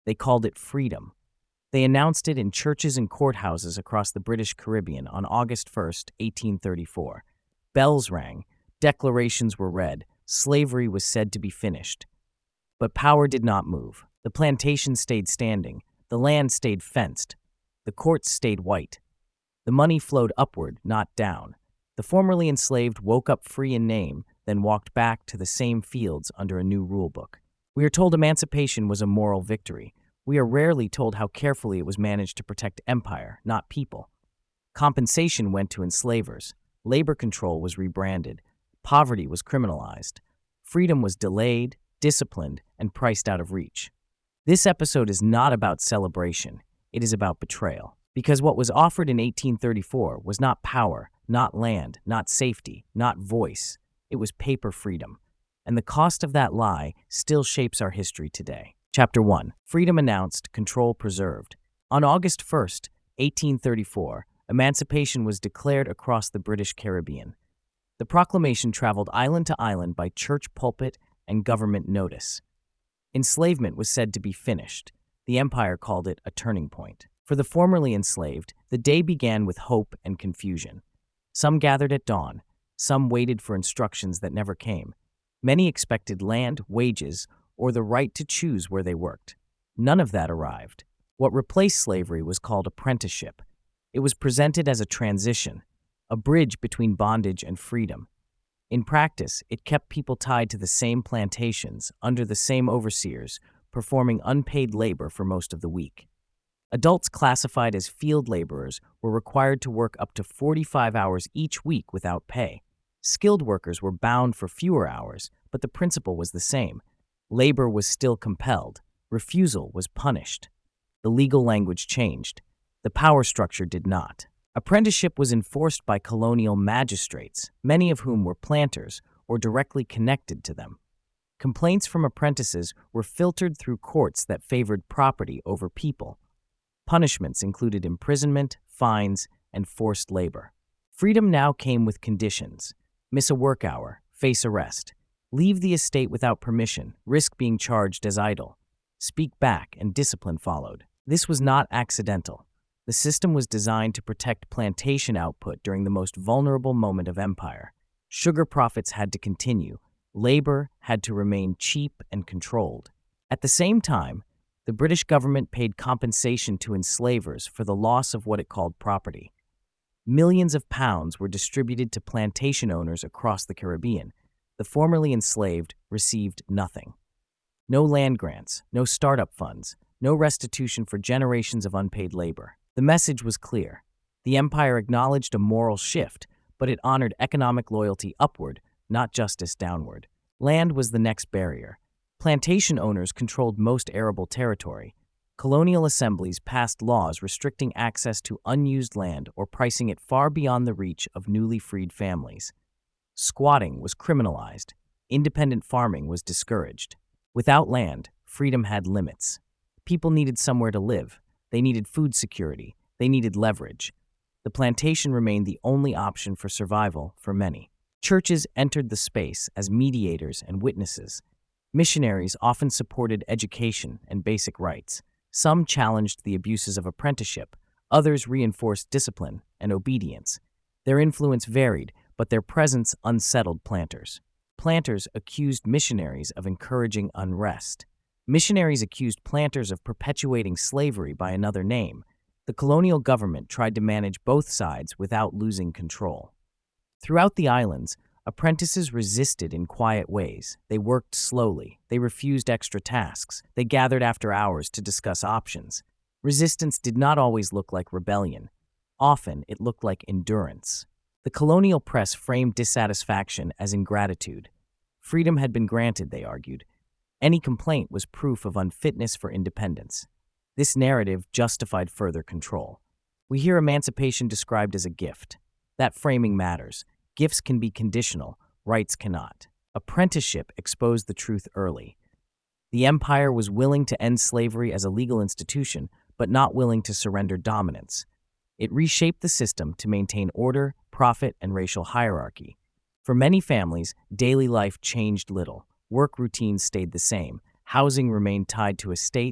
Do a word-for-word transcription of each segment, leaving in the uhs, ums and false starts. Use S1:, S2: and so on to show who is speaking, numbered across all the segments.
S1: They called it freedom. They announced it in churches and courthouses across the British Caribbean on August first, eighteen thirty-four. Bells rang, declarations were read, slavery was said to be finished. But power did not move. The plantation stayed standing, the land stayed fenced, the courts stayed white. The money flowed upward, not down. The formerly enslaved woke up free in name, then walked back to the same fields under a new rulebook. We are told emancipation was a moral victory. We are rarely told how carefully it was managed to protect empire, not people. Compensation went to enslavers. Labor control was rebranded. Poverty was criminalized. Freedom was delayed, disciplined, and priced out of reach. This episode is not about celebration. It is about betrayal. Because what was offered in eighteen thirty-four was not power, not land, not safety, not voice. It was paper freedom. And the cost of that lie still shapes our history today. Chapter one. Freedom announced, control preserved. On August first, eighteen thirty-four, emancipation was declared across the British Caribbean. The proclamation traveled island to island by church pulpit and government notice. Enslavement was said to be finished. The empire called it a turning point. For the formerly enslaved, the day began with hope and confusion. Some gathered at dawn. Some waited for instructions that never came. Many expected land, wages, or the right to choose where they worked. None of that arrived. What replaced slavery was called apprenticeship. It was presented as a transition, a bridge between bondage and freedom. In practice, it kept people tied to the same plantations, under the same overseers, performing unpaid labor for most of the week. Adults classified as field laborers were required to work up to forty-five hours each week without pay. Skilled workers were bound for fewer hours, but the principle was the same. Labor was still compelled. Refusal was punished. The legal language changed. The power structure did not. Apprenticeship was enforced by colonial magistrates, many of whom were planters or directly connected to them. Complaints from apprentices were filtered through courts that favored property over people. Punishments included imprisonment, fines, and forced labor. Freedom now came with conditions. Miss a work hour, face arrest. Leave the estate without permission, risk being charged as idle. Speak back, and discipline followed. This was not accidental. The system was designed to protect plantation output during the most vulnerable moment of empire. Sugar profits had to continue. Labor had to remain cheap and controlled. At the same time, the British government paid compensation to enslavers for the loss of what it called property. Millions of pounds were distributed to plantation owners across the Caribbean. The formerly enslaved received nothing. No land grants, no startup funds, no restitution for generations of unpaid labor. The message was clear. The empire acknowledged a moral shift, but it honored economic loyalty upward, not justice downward. Land was the next barrier. Plantation owners controlled most arable territory. Colonial assemblies passed laws restricting access to unused land or pricing it far beyond the reach of newly freed families. Squatting was criminalized. Independent farming was discouraged. Without land, freedom had limits. People needed somewhere to live. They needed food security. They needed leverage. The plantation remained the only option for survival for many. Churches entered the space as mediators and witnesses. Missionaries often supported education and basic rights. Some challenged the abuses of apprenticeship. Others reinforced discipline and obedience. Their influence varied, but their presence unsettled planters. Planters accused missionaries of encouraging unrest. Missionaries accused planters of perpetuating slavery by another name. The colonial government tried to manage both sides without losing control. Throughout the islands, apprentices resisted in quiet ways. They worked slowly. They refused extra tasks. They gathered after hours to discuss options. Resistance did not always look like rebellion. Often, it looked like endurance. The colonial press framed dissatisfaction as ingratitude. Freedom had been granted, they argued. Any complaint was proof of unfitness for independence. This narrative justified further control. We hear emancipation described as a gift. That framing matters. Gifts can be conditional, rights cannot. Apprenticeship exposed the truth early. The empire was willing to end slavery as a legal institution, but not willing to surrender dominance. It reshaped the system to maintain order, profit, and racial hierarchy. For many families, daily life changed little. Work routines stayed the same. Housing remained tied to estates.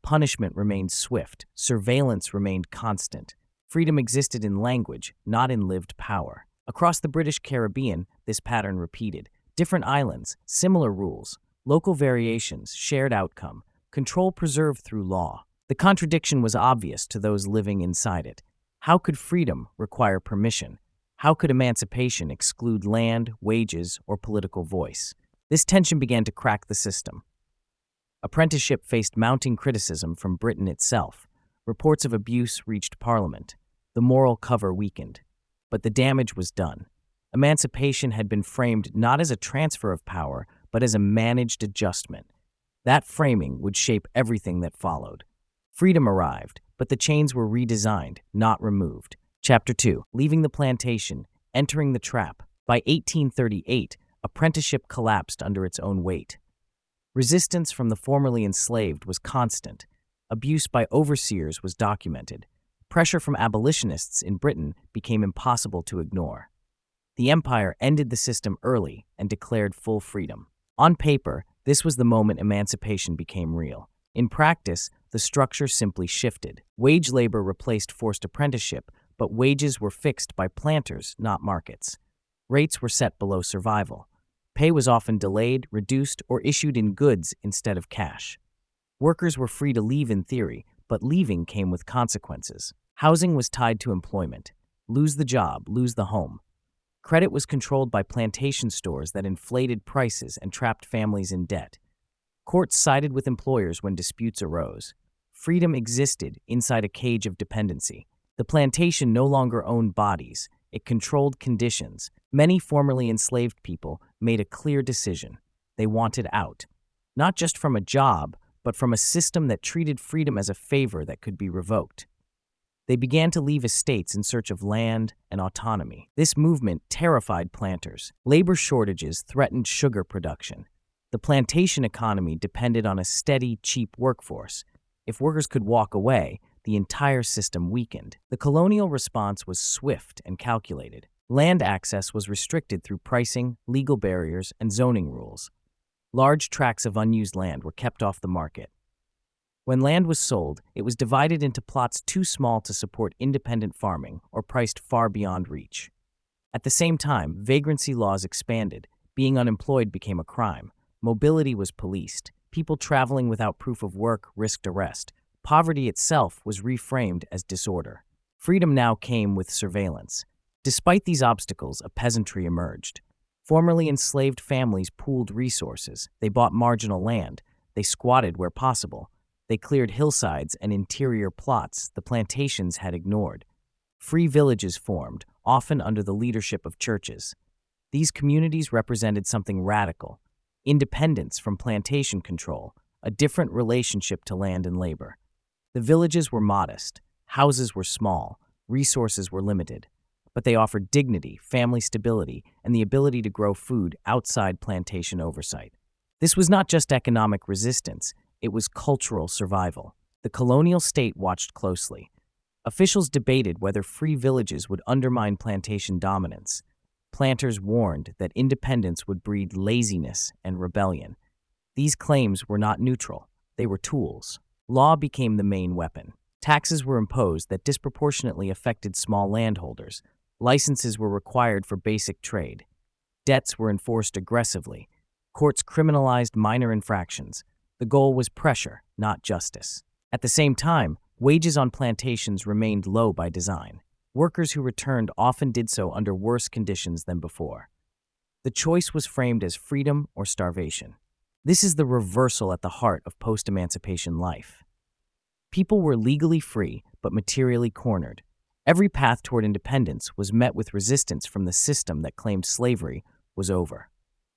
S1: Punishment remained swift, surveillance remained constant. Freedom existed in language, not in lived power. Across the British Caribbean, this pattern repeated. Different islands, similar rules, local variations, shared outcome, control preserved through law. The contradiction was obvious to those living inside it. How could freedom require permission? How could emancipation exclude land, wages, or political voice? This tension began to crack the system. Apprenticeship faced mounting criticism from Britain itself. Reports of abuse reached Parliament. The moral cover weakened. But the damage was done. Emancipation had been framed not as a transfer of power, but as a managed adjustment. That framing would shape everything that followed. Freedom arrived, but the chains were redesigned, not removed. Chapter two. Leaving the plantation, entering the trap. By eighteen thirty-eight, apprenticeship collapsed under its own weight. Resistance from the formerly enslaved was constant. Abuse by overseers was documented. Pressure from abolitionists in Britain became impossible to ignore. The empire ended the system early and declared full freedom. On paper, this was the moment emancipation became real. In practice, the structure simply shifted. Wage labor replaced forced apprenticeship, but wages were fixed by planters, not markets. Rates were set below survival. Pay was often delayed, reduced, or issued in goods instead of cash. Workers were free to leave in theory, but leaving came with consequences. Housing was tied to employment. Lose the job, lose the home. Credit was controlled by plantation stores that inflated prices and trapped families in debt. Courts sided with employers when disputes arose. Freedom existed inside a cage of dependency. The plantation no longer owned bodies. It controlled conditions. Many formerly enslaved people made a clear decision. They wanted out. Not just from a job, but from a system that treated freedom as a favor that could be revoked. They began to leave estates in search of land and autonomy. This movement terrified planters. Labor shortages threatened sugar production. The plantation economy depended on a steady, cheap workforce. If workers could walk away, the entire system weakened. The colonial response was swift and calculated. Land access was restricted through pricing, legal barriers, and zoning rules. Large tracts of unused land were kept off the market. When land was sold, it was divided into plots too small to support independent farming or priced far beyond reach. At the same time, vagrancy laws expanded. Being unemployed became a crime. Mobility was policed. People traveling without proof of work risked arrest. Poverty itself was reframed as disorder. Freedom now came with surveillance. Despite these obstacles, a peasantry emerged. Formerly enslaved families pooled resources. They bought marginal land. They squatted where possible. They cleared hillsides and interior plots the plantations had ignored. Free villages formed, often under the leadership of churches. These communities represented something radical: independence from plantation control, a different relationship to land and labor. The villages were modest, houses were small, resources were limited, but they offered dignity, family stability, and the ability to grow food outside plantation oversight. This was not just economic resistance, it was cultural survival. The colonial state watched closely. Officials debated whether free villages would undermine plantation dominance. Planters warned that independence would breed laziness and rebellion. These claims were not neutral, they were tools. Law became the main weapon. Taxes were imposed that disproportionately affected small landholders. Licenses were required for basic trade. Debts were enforced aggressively. Courts criminalized minor infractions. The goal was pressure, not justice. At the same time, wages on plantations remained low by design. Workers who returned often did so under worse conditions than before. The choice was framed as freedom or starvation. This is the reversal at the heart of post-emancipation life. People were legally free, but materially cornered. Every path toward independence was met with resistance from the system that claimed slavery was over.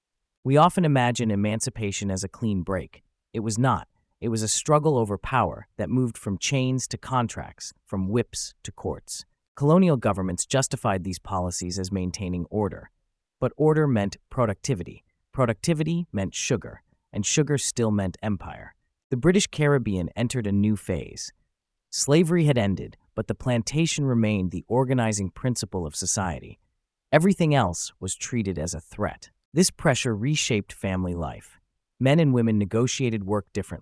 S1: We often imagine emancipation as a clean break. It was not. It was a struggle over power that moved from chains to contracts, from whips to courts. Colonial governments justified these policies as maintaining order. But order meant productivity. Productivity meant sugar, and sugar still meant empire. The British Caribbean entered a new phase. Slavery had ended, but the plantation remained the organizing principle of society. Everything else was treated as a threat. This pressure reshaped family life. Men and women negotiated work differently.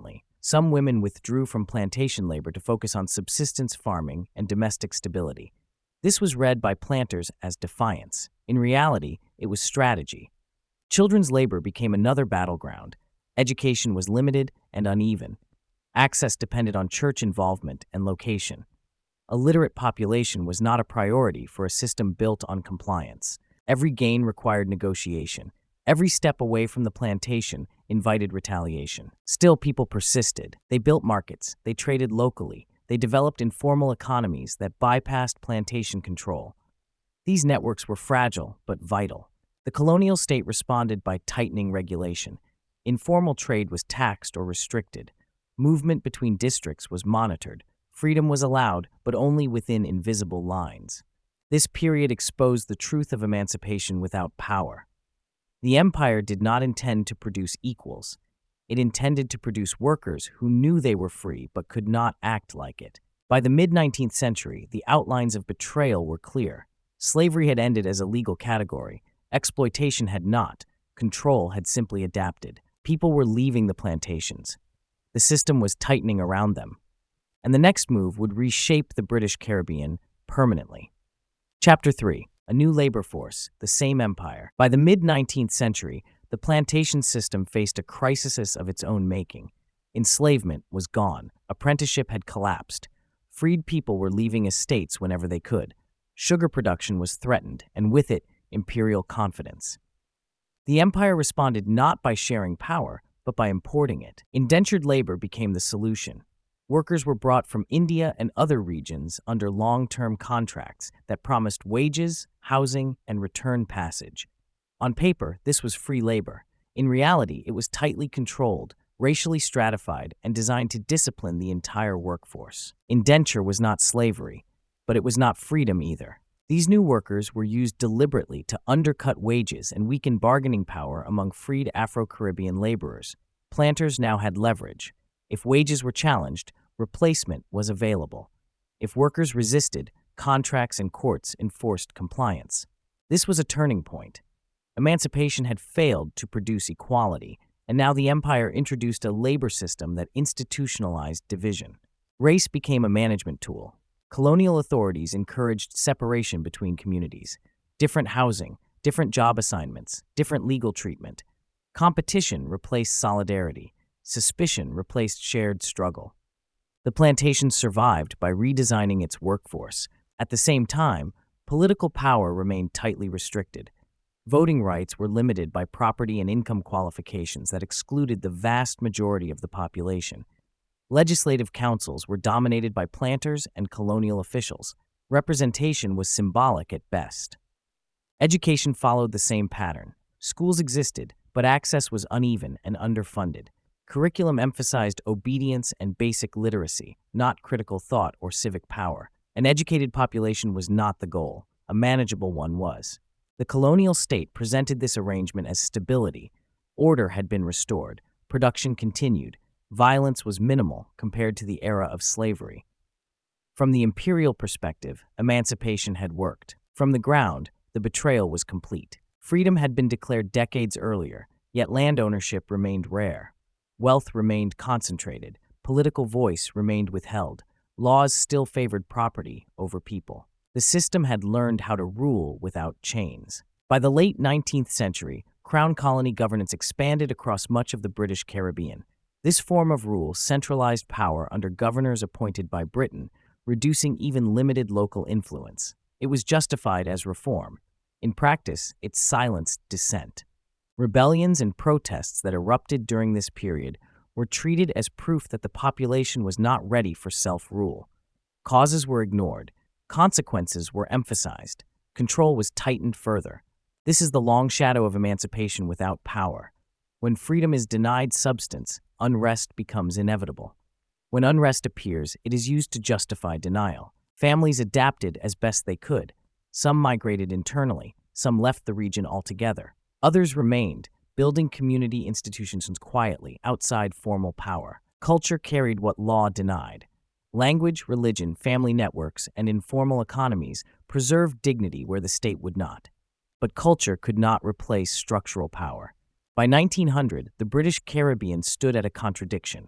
S1: Some women withdrew from plantation labor to focus on subsistence farming and domestic stability. This was read by planters as defiance. In reality, it was strategy. Children's labor became another battleground. Education was limited and uneven. Access depended on church involvement and location. A literate population was not a priority for a system built on compliance. Every gain required negotiation. Every step away from the plantation invited retaliation. Still, people persisted. They built markets. They traded locally. They developed informal economies that bypassed plantation control. These networks were fragile but vital. The colonial state responded by tightening regulation. Informal trade was taxed or restricted. Movement between districts was monitored. Freedom was allowed, but only within invisible lines. This period exposed the truth of emancipation without power. The empire did not intend to produce equals. It intended to produce workers who knew they were free but could not act like it. By the mid-nineteenth century, the outlines of betrayal were clear. Slavery had ended as a legal category. Exploitation had not. Control had simply adapted. People were leaving the plantations. The system was tightening around them. And the next move would reshape the British Caribbean permanently. Chapter three. A new labor force, the same empire. By the mid-nineteenth century, the plantation system faced a crisis of its own making. Enslavement was gone. Apprenticeship had collapsed. Freed people were leaving estates whenever they could. Sugar production was threatened, and with it, imperial confidence. The empire responded not by sharing power, but by importing it. Indentured labor became the solution. Workers were brought from India and other regions under long-term contracts that promised wages, housing, and return passage. On paper, this was free labor. In reality, it was tightly controlled, racially stratified, and designed to discipline the entire workforce. Indenture was not slavery, but it was not freedom either. These new workers were used deliberately to undercut wages and weaken bargaining power among freed Afro-Caribbean laborers. Planters now had leverage. If wages were challenged, replacement was available. If workers resisted, contracts and courts enforced compliance. This was a turning point. Emancipation had failed to produce equality, and now the empire introduced a labor system that institutionalized division. Race became a management tool. Colonial authorities encouraged separation between communities. Different housing, different job assignments, different legal treatment. Competition replaced solidarity. Suspicion replaced shared struggle. The plantation survived by redesigning its workforce. At the same time, political power remained tightly restricted. Voting rights were limited by property and income qualifications that excluded the vast majority of the population. Legislative councils were dominated by planters and colonial officials. Representation was symbolic at best. Education followed the same pattern. Schools existed, but access was uneven and underfunded. Curriculum emphasized obedience and basic literacy, not critical thought or civic power. An educated population was not the goal. A manageable one was. The colonial state presented this arrangement as stability. Order had been restored. Production continued. Violence was minimal compared to the era of slavery. From the imperial perspective, emancipation had worked. From the ground, the betrayal was complete. Freedom had been declared decades earlier, yet land ownership remained rare. Wealth remained concentrated. Political voice remained withheld. Laws still favored property over people. The system had learned how to rule without chains. By the late nineteenth century, Crown colony governance expanded across much of the British Caribbean. This form of rule centralized power under governors appointed by Britain, reducing even limited local influence. It was justified as reform. In practice, it silenced dissent. Rebellions and protests that erupted during this period were treated as proof that the population was not ready for self-rule. Causes were ignored. Consequences were emphasized. Control was tightened further. This is the long shadow of emancipation without power. When freedom is denied substance, unrest becomes inevitable. When unrest appears, it is used to justify denial. Families adapted as best they could. Some migrated internally. Some left the region altogether. Others remained, building community institutions quietly, outside formal power. Culture carried what law denied. Language, religion, family networks, and informal economies preserved dignity where the state would not. But culture could not replace structural power. By nineteen hundred, the British Caribbean stood at a contradiction.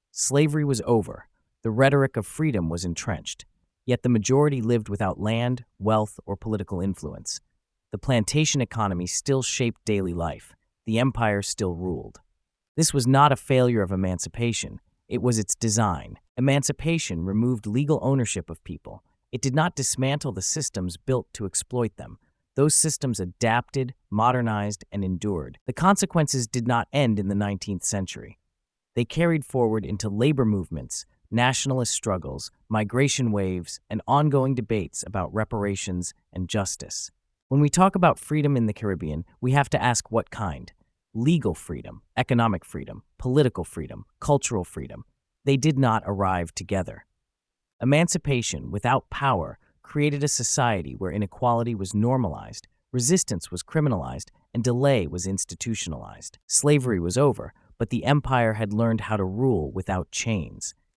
S1: Slavery was over. The rhetoric of freedom was entrenched. Yet the majority lived without land, wealth, or political influence. The plantation economy still shaped daily life. The empire still ruled. This was not a failure of emancipation. It was its design. Emancipation removed legal ownership of people. It did not dismantle the systems built to exploit them. Those systems adapted, modernized, and endured. The consequences did not end in the nineteenth century. They carried forward into labor movements, nationalist struggles, migration waves, and ongoing debates about reparations and justice. When we talk about freedom in the Caribbean, we have to ask what kind. Legal freedom, economic freedom, political freedom, cultural freedom. They did not arrive together. Emancipation without power created a society where inequality was normalized, resistance was criminalized, and delay was institutionalized. Slavery was over, but the empire had learned how to rule without chains.